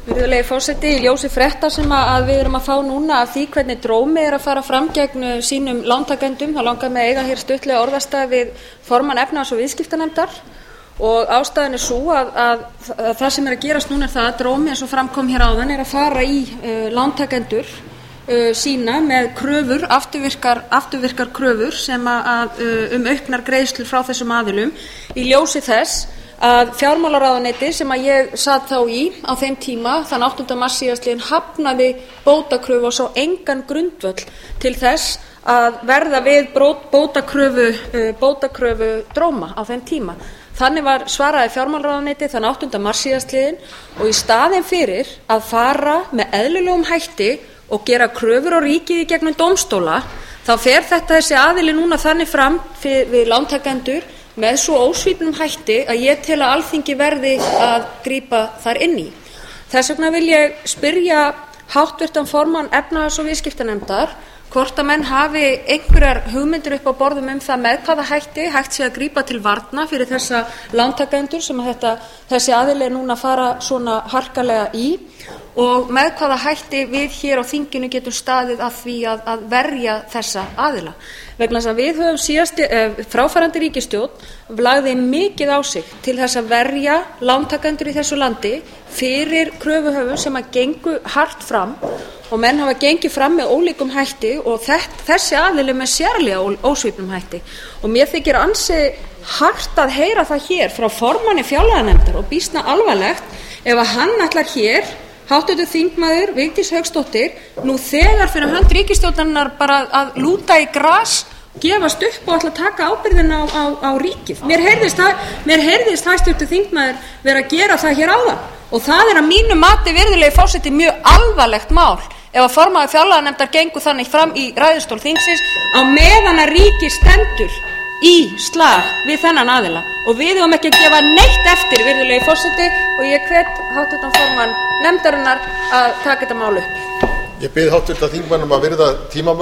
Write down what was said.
Virðulegi forseti, í ljósi frétta sem við erum að fá núna af því hvernig Drómi að fara fram gegn sínum lántakendum, þá langar mig að eiga hér stuttlega orðastað við formann efnahags- og viðskiptanefndar og ástæðan sú að það sem að gerast núna það að Drómi, eins og fram kom hér áðan, að fara í lántakendur sína með kröfur, afturvirkar kröfur sem auknar greiðslur frá þessum aðilum í ljósi þess að fjármálaráðuneyti sem ég sat þá í á þeim tíma þann 8. mars síðastliðinn hafnaði bótakröfu og sá engan grundvöll til þess að verða við bótakröfu Dróma á þeim tíma. Þannig svaraði fjármálaráðuneyti þann 8. mars síðastliðinn og í staðinn fyrir að fara með eðlilegum hætti og gera kröfur á ríkið í gegnum dómstóla þá fer þessi aðili núna þannig fram við lántakendur með svo ósvífnum hætti að ég tel að Alþingi verði að grípa þar inn í. Þess vegna vil ég spyrja háttvirtan formann efnahags- og viðskiptanefndar hvort að menn hafi einhverjar hugmyndir upp á borðum það með hvaða hætti hægt sé að grípa til varna fyrir þessa lántakendur sem þessi aðili núna fara svona harkalega í og með hvaða hætti við hér á þinginu getum staðið að því að verja þessa aðila. Vegna þess að við höfum fráfarandi ríkisstjórn lagði mikið á sig til þess að verja lántakendur í þessu landi fyrir kröfuhöfum sem gengu hart fram og menn hafa gengið fram með ólíkum hætti og þessi aðili með sérlega ósvífnum hætti. Og mér þykir ansi hart að heyra það hér frá formanni fjárlaganefndar og býsna alvarlegt ef að hann ætlar hér, háttvirtur þingmaður Vigdís Hauksdóttir, nú þegar fyrir hönd ríkisstjórnarinnar bara að lúta í gras, gefast upp og ætla að taka ábyrgðina á ríkið. Mér heyrðist hæstvirtur þingmaður vera að gera það hér áðan og það að mínu mati, virðulegi forseti, mjög alvarlegt mál ef að formaður fjárlaganefndar gengur þannig fram í ræðustól þingsins á meðan að ríkið stendur í slag við þennan aðila og við eigum ekki að gefa neitt eftir, virðulegi forseti, og ég hvet háttvirtan formann nefndarinnar að taka þetta mál upp. Ég bið háttvirtan þingmann að virða tímamörk.